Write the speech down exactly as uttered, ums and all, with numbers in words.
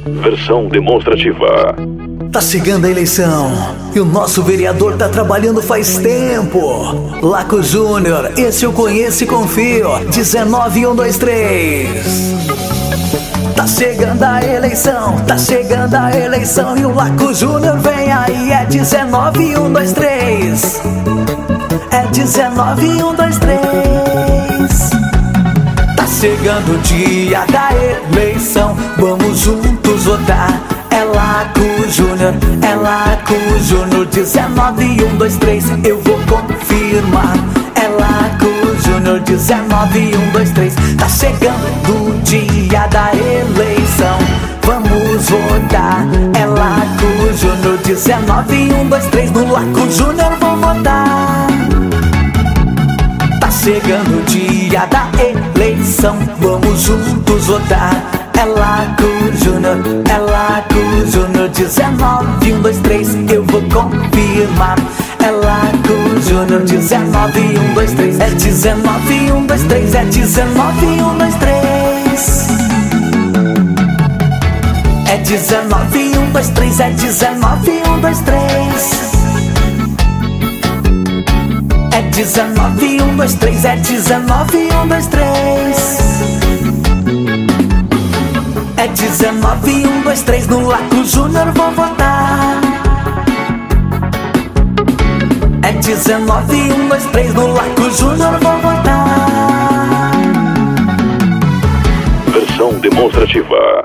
Versão demonstrativa. Tá chegando a eleição e o nosso vereador tá trabalhando faz tempo. Laco Júnior, esse eu conheço e confio. dezenove um dois três. Tá chegando a eleição, tá chegando a eleição e o Laco Júnior vem aí. É dezenove um dois três. É dezenove um dois três. Tá chegando o dia da eleição, vamos juntos votar. É Laco Júnior, é Laco Júnior. dezenove um dois três, eu vou confirmar. É Laco Júnior, dezenove um dois três. Tá chegando o dia da eleição, vamos votar. É Laco Júnior, dezenove um dois três. No Laco Júnior vou votar. Tá chegando o dia da eleição, vamos juntos votar. É Laco Júnior, é Laco Júnior. dezenove um dois três, eu vou confirmar. É Laco Júnior, dezenove um dois três. É dezenove um dois três, é dezenove um dois três. É dezenove um dois três, é dezenove um dois três. É dezenove um dois três, é dezenove um dois três. É dezenove um dois três, no Laco Júnior vou votar. É dezenove um dois três, no Laco Júnior vou votar. Versão demonstrativa.